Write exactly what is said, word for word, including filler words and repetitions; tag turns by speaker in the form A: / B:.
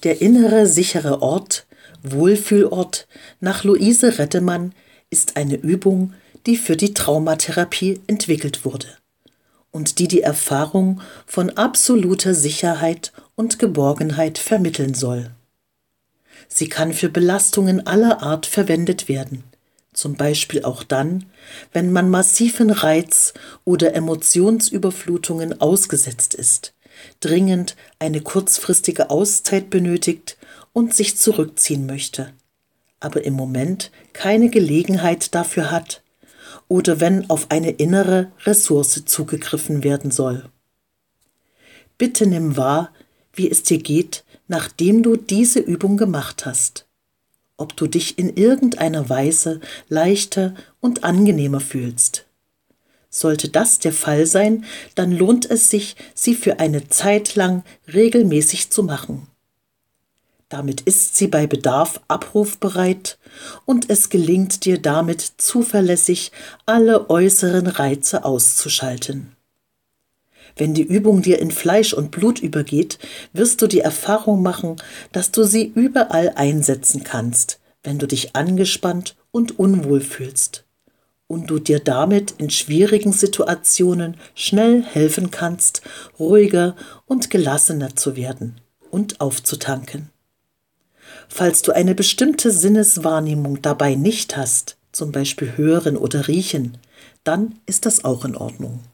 A: Der innere sichere Ort, Wohlfühlort nach Luise Rettemann ist eine Übung, die für die Traumatherapie entwickelt wurde und die die Erfahrung von absoluter Sicherheit und Geborgenheit vermitteln soll. Sie kann für Belastungen aller Art verwendet werden, zum Beispiel auch dann, wenn man massiven Reiz- oder Emotionsüberflutungen ausgesetzt ist, dringend eine kurzfristige Auszeit benötigt und sich zurückziehen möchte, aber im Moment keine Gelegenheit dafür hat, oder wenn auf eine innere Ressource zugegriffen werden soll. Bitte nimm wahr, wie es dir geht, nachdem du diese Übung gemacht hast. Ob du dich in irgendeiner Weise leichter und angenehmer fühlst. Sollte das der Fall sein, dann lohnt es sich, sie für eine Zeit lang regelmäßig zu machen. Damit ist sie bei Bedarf abrufbereit und es gelingt dir damit zuverlässig, alle äußeren Reize auszuschalten. Wenn die Übung dir in Fleisch und Blut übergeht, wirst du die Erfahrung machen, dass du sie überall einsetzen kannst, wenn du dich angespannt und unwohl fühlst und du dir damit in schwierigen Situationen schnell helfen kannst, ruhiger und gelassener zu werden und aufzutanken. Falls du eine bestimmte Sinneswahrnehmung dabei nicht hast, zum Beispiel hören oder riechen, dann ist das auch in Ordnung.